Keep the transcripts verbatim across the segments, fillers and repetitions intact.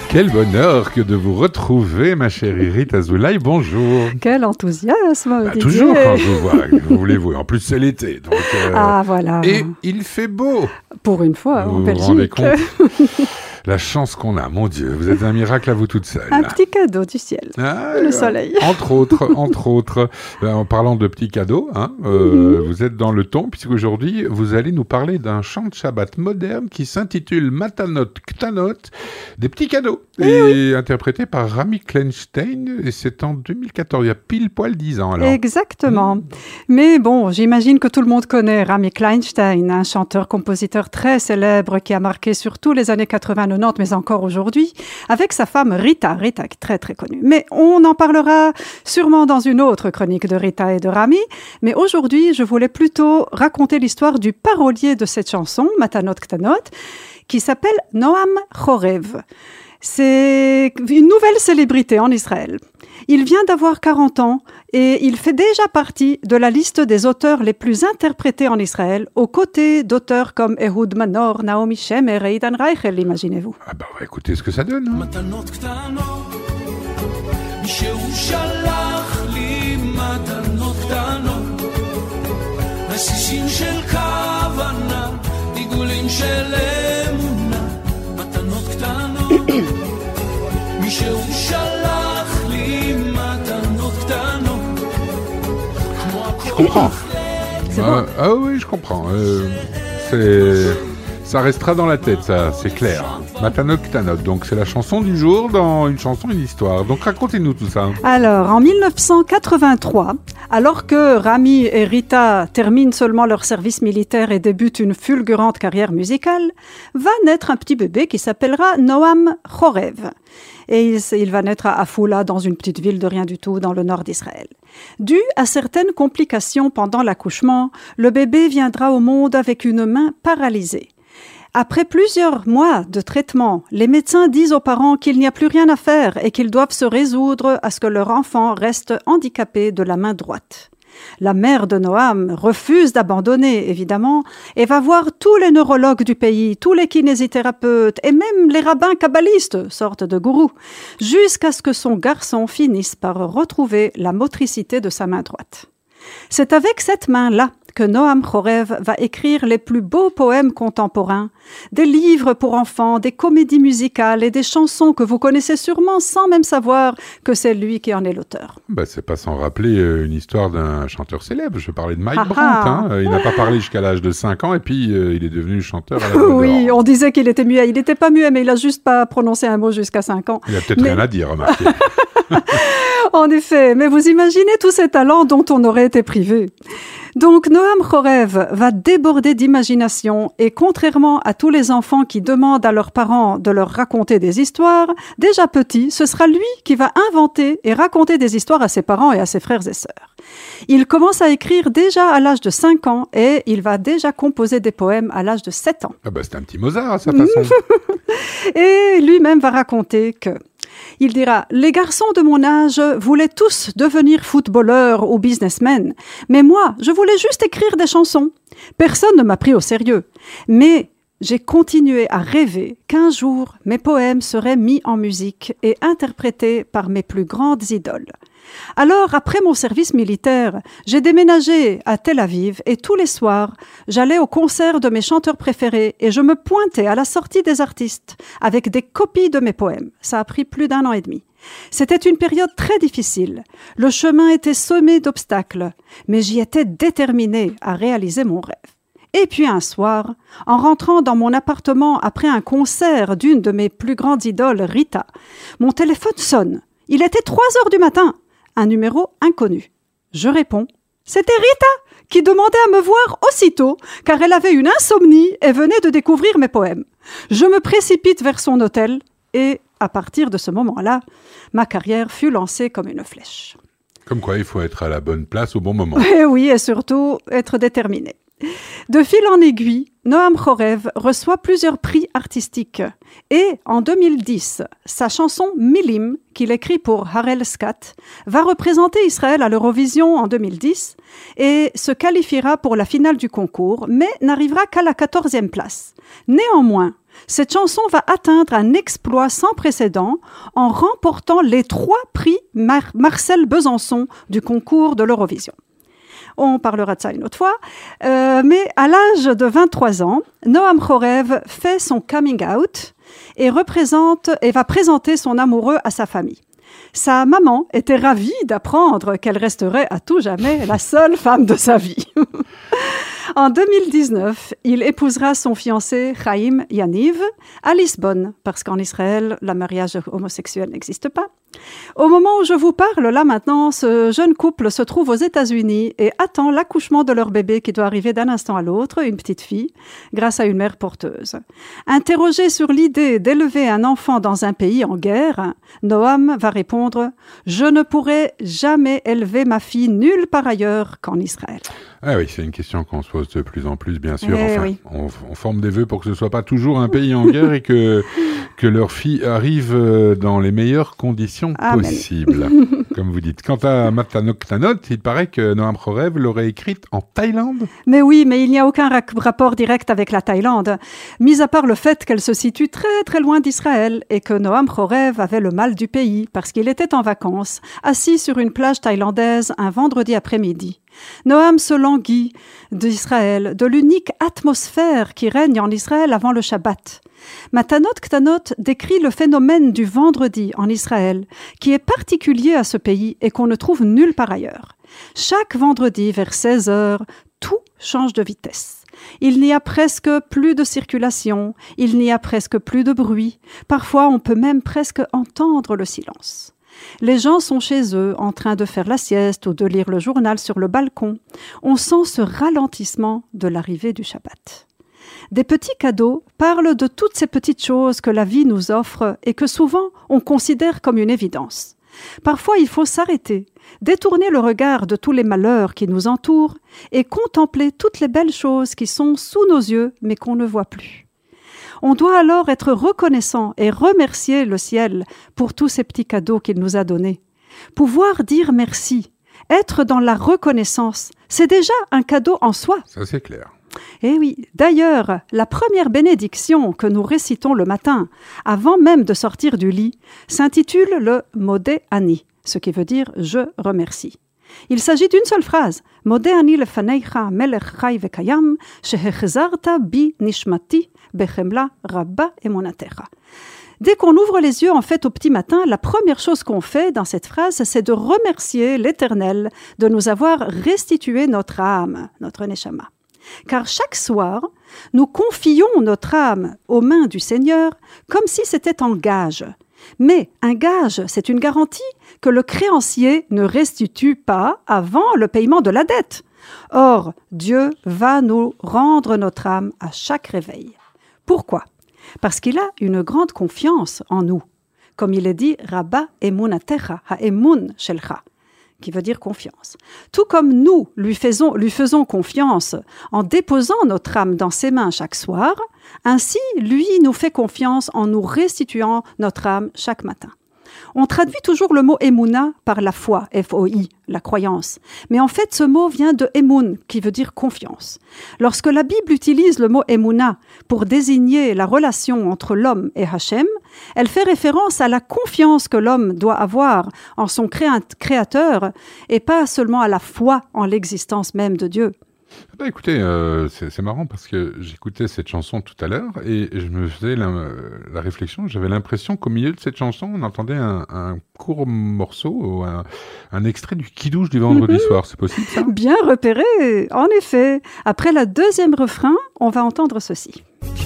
Quel bonheur que de vous retrouver, ma chère Irit Azoulay. Bonjour. Quel enthousiasme. Bah, toujours quand je vous vois, vous voulez-vous. En plus, c'est l'été. Donc, euh... Ah, voilà. Et il fait beau. Pour une fois, vous en Belgique. Vous vous rendez compte? La chance qu'on a, mon Dieu. Vous êtes un miracle à vous toute seule. Un petit cadeau du ciel. Ah, le soleil. Entre autres, entre autres. En parlant de petits cadeaux, hein, euh, mm-hmm. vous êtes dans le ton, puisqu'aujourd'hui, vous allez nous parler d'un chant de Shabbat moderne qui s'intitule Matanot Ktanot, des petits cadeaux, et, et oui. interprété par Rami Kleinstein, et c'est en deux mille quatorze, il y a pile poil dix ans. Alors. Exactement. Mm. Mais bon, j'imagine que tout le monde connaît Rami Kleinstein, un chanteur-compositeur très célèbre qui a marqué surtout les années quatre-vingts, mais encore aujourd'hui, avec sa femme Rita, Rita qui est très très connue. Mais on en parlera sûrement dans une autre chronique de Rita et de Rami. Mais aujourd'hui, je voulais plutôt raconter l'histoire du parolier de cette chanson, Matanot Ktanot, qui s'appelle Noam Chorev. C'est une nouvelle célébrité en Israël. Il vient d'avoir quarante ans et il fait déjà partie de la liste des auteurs les plus interprétés en Israël, aux côtés d'auteurs comme Ehud Manor, Naomi Shemer et Idan Reichel, imaginez-vous. Ah bah on va écouter ce que ça donne. Hein. Je comprends. C'est ah, bon. ah oui, je comprends. Euh, c'est... Ça restera dans la tête, ça, c'est clair. Matanot Ktanot, donc c'est la chanson du jour dans Une chanson, une histoire. Donc racontez-nous tout ça. Alors, en dix-neuf cent quatre-vingt-trois, alors que Rami et Rita terminent seulement leur service militaire et débutent une fulgurante carrière musicale, va naître un petit bébé qui s'appellera Noam Chorev. Et il, il va naître à Afula, dans une petite ville de rien du tout, dans le nord d'Israël. Dû à certaines complications pendant l'accouchement, le bébé viendra au monde avec une main paralysée. Après plusieurs mois de traitement, les médecins disent aux parents qu'il n'y a plus rien à faire et qu'ils doivent se résoudre à ce que leur enfant reste handicapé de la main droite. La mère de Noam refuse d'abandonner, évidemment, et va voir tous les neurologues du pays, tous les kinésithérapeutes et même les rabbins kabbalistes, sorte de gourous, jusqu'à ce que son garçon finisse par retrouver la motricité de sa main droite. C'est avec cette main-là que Noam Chorev va écrire les plus beaux poèmes contemporains, des livres pour enfants, des comédies musicales et des chansons que vous connaissez sûrement sans même savoir que c'est lui qui en est l'auteur. Bah, c'est pas sans rappeler euh, une histoire d'un chanteur célèbre. Je parlais de Mike Brandt. Hein. Euh, il n'a pas parlé jusqu'à l'âge de cinq ans et puis euh, il est devenu chanteur à la voix Oui, d'or. on disait qu'il était muet. Il n'était pas muet, mais il a juste pas prononcé un mot jusqu'à cinq ans. Il a peut-être mais... rien à dire, remarquez. En effet, mais vous imaginez tous ces talents dont on aurait été privé. Donc Noam Chorev va déborder d'imagination et contrairement à tous les enfants qui demandent à leurs parents de leur raconter des histoires, déjà petit, ce sera lui qui va inventer et raconter des histoires à ses parents et à ses frères et sœurs. Il commence à écrire déjà à l'âge de cinq ans et il va déjà composer des poèmes à l'âge de sept ans. Ah bah c'est un petit Mozart à sa façon. Et lui-même va raconter que il dira « Les garçons de mon âge voulaient tous devenir footballeurs ou businessmen, mais moi, je voulais juste écrire des chansons. Personne ne m'a pris au sérieux. Mais j'ai continué à rêver qu'un jour, mes poèmes seraient mis en musique et interprétés par mes plus grandes idoles. Alors, après mon service militaire, j'ai déménagé à Tel Aviv et tous les soirs, j'allais au concert de mes chanteurs préférés et je me pointais à la sortie des artistes avec des copies de mes poèmes. Ça a pris plus d'un an et demi. C'était une période très difficile. Le chemin était semé d'obstacles, mais j'y étais déterminée à réaliser mon rêve. Et puis un soir, en rentrant dans mon appartement après un concert d'une de mes plus grandes idoles, Rita, mon téléphone sonne. Il était trois heures du matin. Un numéro inconnu. Je réponds. C'était Rita qui demandait à me voir aussitôt car elle avait une insomnie et venait de découvrir mes poèmes. Je me précipite vers son hôtel et, à partir de ce moment-là, ma carrière fut lancée comme une flèche. Comme quoi, il faut être à la bonne place au bon moment. Et oui, et surtout être déterminé. De fil en aiguille, Noam Chorev reçoit plusieurs prix artistiques. Et en deux mille dix, sa chanson Milim, qu'il écrit pour Harel Skat, va représenter Israël à l'Eurovision en deux mille dix et se qualifiera pour la finale du concours, mais n'arrivera qu'à la quatorzième place. Néanmoins, Cette chanson va atteindre un exploit sans précédent en remportant les trois prix Mar- Marcel Besançon du concours de l'Eurovision. On parlera de ça une autre fois. Euh, mais à l'âge de vingt-trois ans, Noam Chorev fait son coming out et, représente, et va présenter son amoureux à sa famille. Sa maman était ravie d'apprendre qu'elle resterait à tout jamais la seule femme de sa vie. En deux mille dix-neuf, il épousera son fiancé Chaim Yaniv à Lisbonne, parce qu'en Israël, le mariage homosexuel n'existe pas. Au moment où je vous parle, là maintenant, ce jeune couple se trouve aux États-Unis et attend l'accouchement de leur bébé qui doit arriver d'un instant à l'autre, une petite fille, grâce à une mère porteuse. Interrogé sur l'idée d'élever un enfant dans un pays en guerre, Noam va répondre « Je ne pourrai jamais élever ma fille nulle part ailleurs qu'en Israël ». Ah oui, c'est une question qu'on se pose de plus en plus, bien sûr. Eh enfin, oui. on, on forme des vœux pour que ce ne soit pas toujours un pays en guerre et que, que leur fille arrive dans les meilleures conditions Amen. possibles, comme vous dites. Quant à Matanok Tanot, il paraît que Noam Chorev l'aurait écrite en Thaïlande. Mais oui, mais il n'y a aucun ra- rapport direct avec la Thaïlande, mis à part le fait qu'elle se situe très très loin d'Israël et que Noam Chorev avait le mal du pays parce qu'il était en vacances, assis sur une plage thaïlandaise un vendredi après-midi. Noam se languit d'Israël, de l'unique atmosphère qui règne en Israël avant le Shabbat. Matanot Ktanot décrit le phénomène du vendredi en Israël, qui est particulier à ce pays et qu'on ne trouve nulle part ailleurs. Chaque vendredi, vers seize heures, tout change de vitesse. Il n'y a presque plus de circulation, il n'y a presque plus de bruit. Parfois, on peut même presque entendre le silence. Les gens sont chez eux, en train de faire la sieste ou de lire le journal sur le balcon. On sent ce ralentissement de l'arrivée du Shabbat. Des petits cadeaux parlent de toutes ces petites choses que la vie nous offre et que souvent on considère comme une évidence. Parfois, il faut s'arrêter, détourner le regard de tous les malheurs qui nous entourent et contempler toutes les belles choses qui sont sous nos yeux mais qu'on ne voit plus. On doit alors être reconnaissant et remercier le ciel pour tous ces petits cadeaux qu'il nous a donnés. Pouvoir dire merci, être dans la reconnaissance, c'est déjà un cadeau en soi. Ça, c'est clair. Eh oui, d'ailleurs, la première bénédiction que nous récitons le matin, avant même de sortir du lit, s'intitule le Modé Ani, ce qui veut dire « je remercie ». Il s'agit d'une seule phrase. Modé ani lefaneicha melech chai vekayam, shehechzarta bi nishmati bechemla rabba emonatecha. Dès qu'on ouvre les yeux, en fait, au petit matin, la première chose qu'on fait dans cette phrase, c'est de remercier l'Éternel de nous avoir restitué notre âme, notre neshama. Car chaque soir, nous confions notre âme aux mains du Seigneur comme si c'était en gage. Mais un gage, c'est une garantie que le créancier ne restitue pas avant le paiement de la dette. Or, Dieu va nous rendre notre âme à chaque réveil. Pourquoi ? Parce qu'il a une grande confiance en nous. Comme il est dit, Rabba emunatecha, ha-emun shelcha, qui veut dire confiance. Tout comme nous lui faisons, lui faisons confiance en déposant notre âme dans ses mains chaque soir, ainsi lui nous fait confiance en nous restituant notre âme chaque matin. On traduit toujours le mot Emouna par la foi, F O I, la croyance. Mais en fait, ce mot vient de Emun, qui veut dire confiance. Lorsque la Bible utilise le mot Emouna pour désigner la relation entre l'homme et Hachem, elle fait référence à la confiance que l'homme doit avoir en son créateur et pas seulement à la foi en l'existence même de Dieu. Bah écoutez, euh, c'est, c'est marrant parce que j'écoutais cette chanson tout à l'heure et je me faisais la, la réflexion, j'avais l'impression qu'au milieu de cette chanson, on entendait un, un court morceau ou un, un extrait du Kiddush du vendredi mm-hmm. soir. C'est possible ça ? Bien repéré, en effet. Après la deuxième refrain, on va entendre ceci.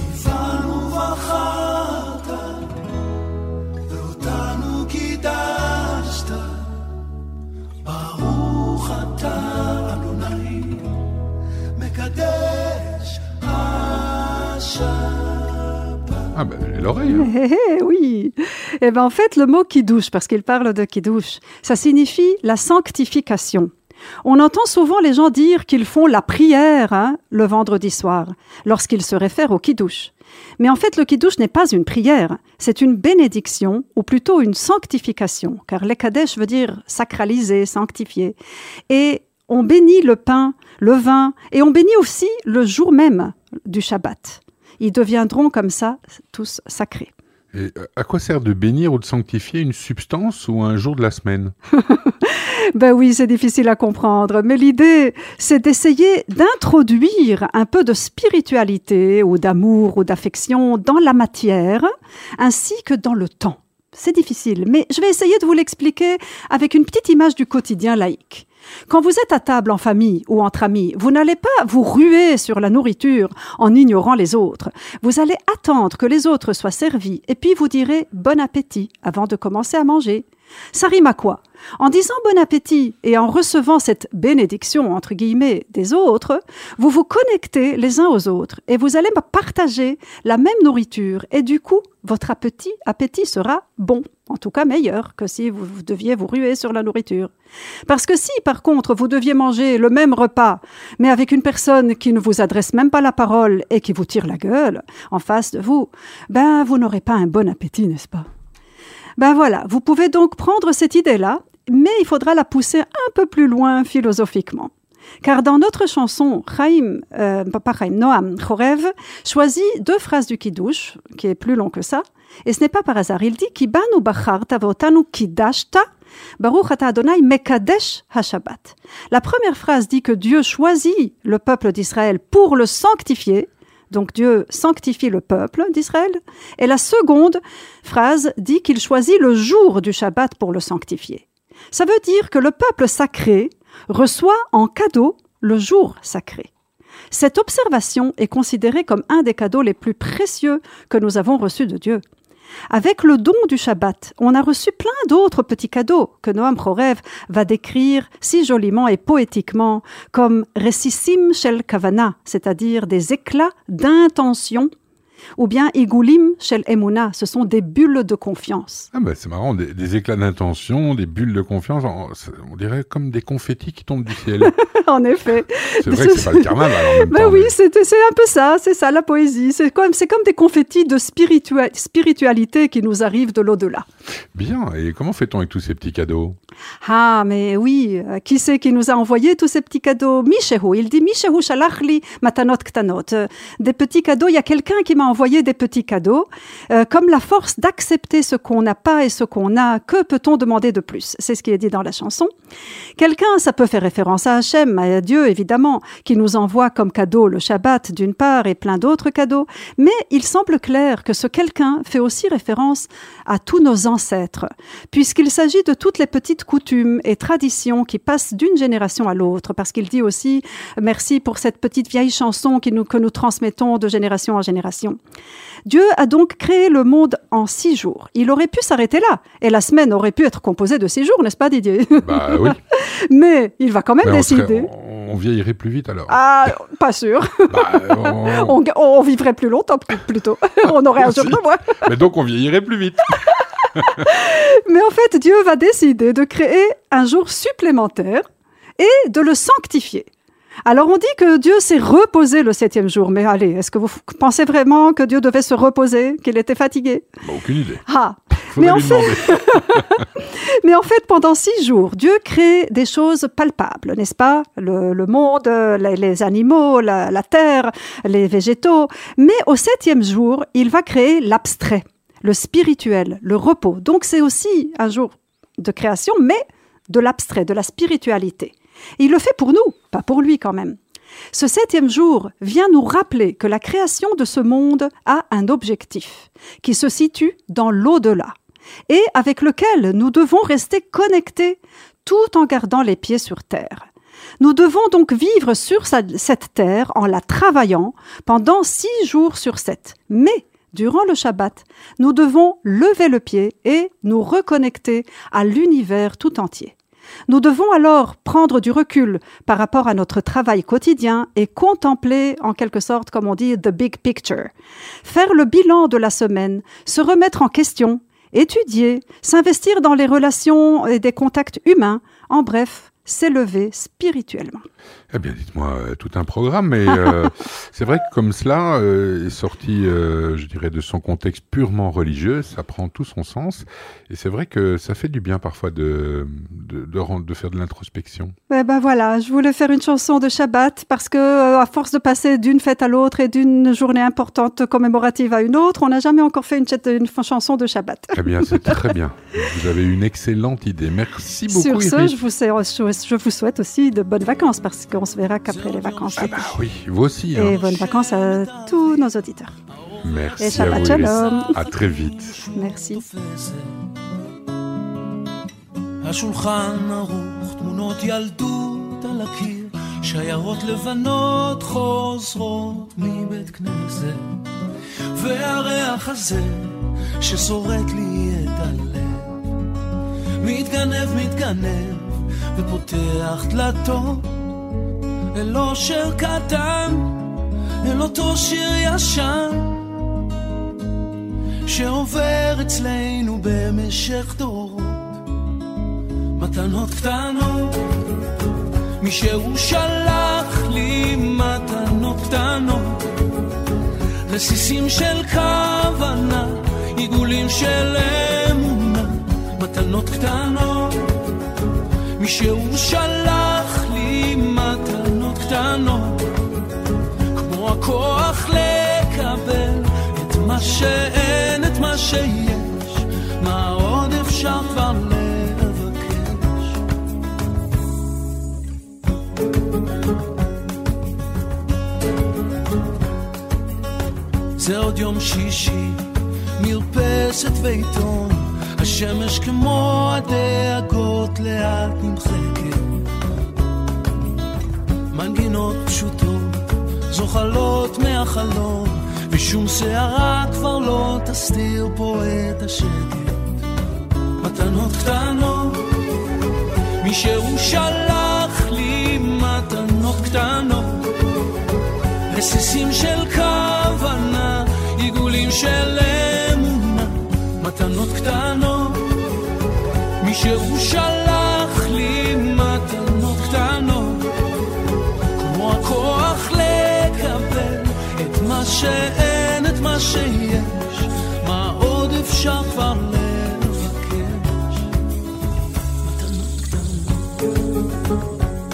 Ah ben, j'ai l'oreille. Hein. Eh, eh, oui. Eh ben, en fait, le mot kiddush, parce qu'il parle de kiddush, ça signifie la sanctification. On entend souvent les gens dire qu'ils font la prière hein, le vendredi soir, lorsqu'ils se réfèrent au kiddush. Mais en fait, le kiddush n'est pas une prière, c'est une bénédiction, ou plutôt une sanctification, car lekadesh veut dire sacraliser, sanctifier. Et on bénit le pain, le vin, et on bénit aussi le jour même du Shabbat. Ils deviendront comme ça tous sacrés. Et à quoi sert de bénir ou de sanctifier une substance ou un jour de la semaine? Ben oui, c'est difficile à comprendre, mais l'idée, c'est d'essayer d'introduire un peu de spiritualité ou d'amour ou d'affection dans la matière, ainsi que dans le temps. C'est difficile, mais je vais essayer de vous l'expliquer avec une petite image du quotidien laïque. Quand vous êtes à table en famille ou entre amis, vous n'allez pas vous ruer sur la nourriture en ignorant les autres. Vous allez attendre que les autres soient servis et puis vous direz « bon appétit » avant de commencer à manger. Ça rime à quoi? En disant bon appétit et en recevant cette bénédiction, entre guillemets, des autres, vous vous connectez les uns aux autres et vous allez partager la même nourriture et du coup, votre appétit, appétit sera bon, en tout cas meilleur que si vous, vous deviez vous ruer sur la nourriture. Parce que si, par contre, vous deviez manger le même repas, mais avec une personne qui ne vous adresse même pas la parole et qui vous tire la gueule en face de vous, ben vous n'aurez pas un bon appétit, n'est-ce pas? Ben voilà, vous pouvez donc prendre cette idée-là, mais il faudra la pousser un peu plus loin philosophiquement. Car dans notre chanson, Chaim, euh, pas Chaim, Noam Chorev choisit deux phrases du Kiddush, qui est plus long que ça, et ce n'est pas par hasard. Il dit « Ki banu bacharta votanu kidashta, baruch ata Adonai mekadesh ha-shabbat ». La première phrase dit que Dieu choisit le peuple d'Israël pour le sanctifier. Donc Dieu sanctifie le peuple d'Israël. Et la seconde phrase dit qu'il choisit le jour du Shabbat pour le sanctifier. Ça veut dire que le peuple sacré reçoit en cadeau le jour sacré. Cette observation est considérée comme un des cadeaux les plus précieux que nous avons reçus de Dieu. Avec le don du Shabbat, on a reçu plein d'autres petits cadeaux que Noam Chorev va décrire si joliment et poétiquement comme « resissim shel kavana », c'est-à-dire des éclats d'intention, ou bien « igulim shel emuna », ce sont des bulles de confiance. Ah ben c'est marrant, des, des éclats d'intention, des bulles de confiance, on, on dirait comme des confettis qui tombent du ciel. En effet. C'est vrai que c'est pas le carnaval en même ben temps. Oui, mais... c'est, c'est un peu ça, c'est ça la poésie. C'est comme, c'est comme des confettis de spiritua- spiritualité qui nous arrivent de l'au-delà. Bien, et comment fait-on avec tous ces petits cadeaux? Ah, mais oui, euh, qui c'est qui nous a envoyé tous ces petits cadeaux? Mishehu, il dit Mishehu shalachli matanot ktanot. Euh, des petits cadeaux, il y a quelqu'un qui m'a envoyé des petits cadeaux. Euh, comme la force d'accepter ce qu'on n'a pas et ce qu'on a, que peut-on demander de plus? C'est ce qui est dit dans la chanson. Quelqu'un, ça peut faire référence à Hachem, à Dieu évidemment, qui nous envoie comme cadeau le Shabbat d'une part et plein d'autres cadeaux. Mais il semble clair que ce quelqu'un fait aussi référence à tous nos ancêtres, puisqu'il s'agit de toutes les petites coutumes et traditions qui passent d'une génération à l'autre, parce qu'il dit aussi « Merci pour cette petite vieille chanson qui nous, que nous transmettons de génération en génération ». Dieu a donc créé le monde en six jours. Il aurait pu s'arrêter là, et la semaine aurait pu être composée de six jours, n'est-ce pas Didier? Bah oui. Mais il va quand même Mais on décider... serait, on, on vieillirait plus vite alors. Ah, pas sûr. Bah, on... on, on vivrait plus longtemps plutôt. On aurait un jour de moins. Mais donc on vieillirait plus vite. Mais en fait, Dieu va décider de créer un jour supplémentaire et de le sanctifier. Alors on dit que Dieu s'est reposé le septième jour, mais allez, est-ce que vous pensez vraiment que Dieu devait se reposer, qu'il était fatigué? Bah, aucune idée. Ah, mais en, fait... mais en fait, pendant six jours, Dieu crée des choses palpables, n'est-ce pas? Le, le monde, les, les animaux, la, la terre, les végétaux. Mais au septième jour, il va créer l'abstrait, le spirituel, le repos. Donc c'est aussi un jour de création, mais de l'abstrait, de la spiritualité. Et il le fait pour nous, pas pour lui quand même. Ce septième jour vient nous rappeler que la création de ce monde a un objectif qui se situe dans l'au-delà et avec lequel nous devons rester connectés tout en gardant les pieds sur terre. Nous devons donc vivre sur cette terre en la travaillant pendant six jours sur sept. Mais durant le Shabbat, nous devons lever le pied et nous reconnecter à l'univers tout entier. Nous devons alors prendre du recul par rapport à notre travail quotidien et contempler, en quelque sorte, comme on dit, « the big picture ». Faire le bilan de la semaine, se remettre en question, étudier, s'investir dans les relations et des contacts humains, en bref, s'élever spirituellement. Eh bien, dites-moi, euh, tout un programme, mais euh, c'est vrai que comme cela euh, est sorti, euh, je dirais, de son contexte purement religieux, ça prend tout son sens, et c'est vrai que ça fait du bien parfois de, de, de, rendre, de faire de l'introspection. Eh ben voilà, je voulais faire une chanson de Shabbat, parce que euh, à force de passer d'une fête à l'autre et d'une journée importante commémorative à une autre, on n'a jamais encore fait une, ch- une chanson de Shabbat. Eh bien, c'est très bien. Vous avez une excellente idée. Merci beaucoup, Sur ce, Iris. je vous, je, je vous souhaite aussi de bonnes vacances, parce qu'on se verra qu'après les vacances. Ah bah oui, vous aussi. Hein. Et bonnes vacances à tous nos auditeurs. Merci et Shabbat à vous, Shalom. Iris. À très vite. Merci. השולחן ערוך, תמונות ילדות על הקיר, שיירות לבנות חוזרות מבית כנסת, והריח הזה ששורט לי את הלב, מתגנב מתגנב ופותח דלתות אל אושר קטן, אל אותו שיר ישן שעובר אצלנו במשך דורות, מתנות קטנות, מישהו שלח לי מתנות קטנות, רסיסים של כוונה, עיגולים של אמונה, מתנות קטנות, מישהו שלח לי מתנות קטנות, כמו הכוח לקבל את מה שאין, את מה שיש, מה עוד אפשר כבר לבקש. זה עוד יום שישי, מרפסת ועיתון, השמש כמו הדאגות לאט נמחקת, מנגינות פשוטות זוחלות מהחלום, ושום שערה כבר לא תסתיר פה את השקט, מתנות קטנות, מישהו שלח לי מתנות קטנות, רסיסים של כוונה, עיגולים של אמונה, מתנות קטנות, מישהו שלח לי מתנות קטנות, כמו הכוח לקבל את מה שאין, את מה שיש, מה עוד אפשר כבר לבקש, מתנות קטנות.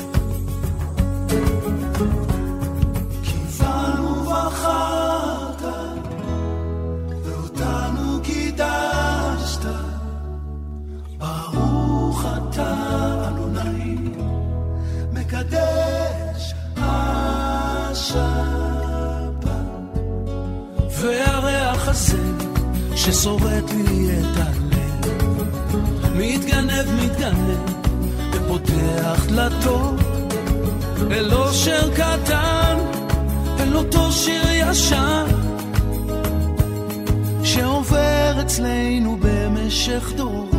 מקדש השבת, והריח הזה ששורט לי את הלב, מתגנב מתגנב ופותח דלתות אל אושר קטן, אל אותו שיר ישן שעובר אצלנו במשך דורות,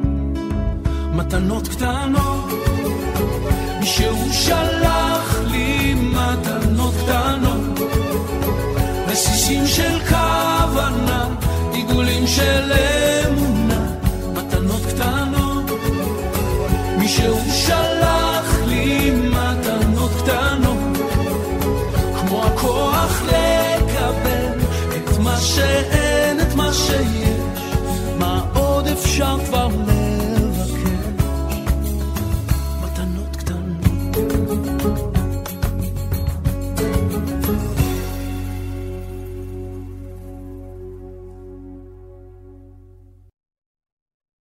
מתנות קטנות, מישהו שלח לי מתנות קטנות, רסיסים של כוונה, עיגולים של אמונה, מתנות קטנות, מישהו שלח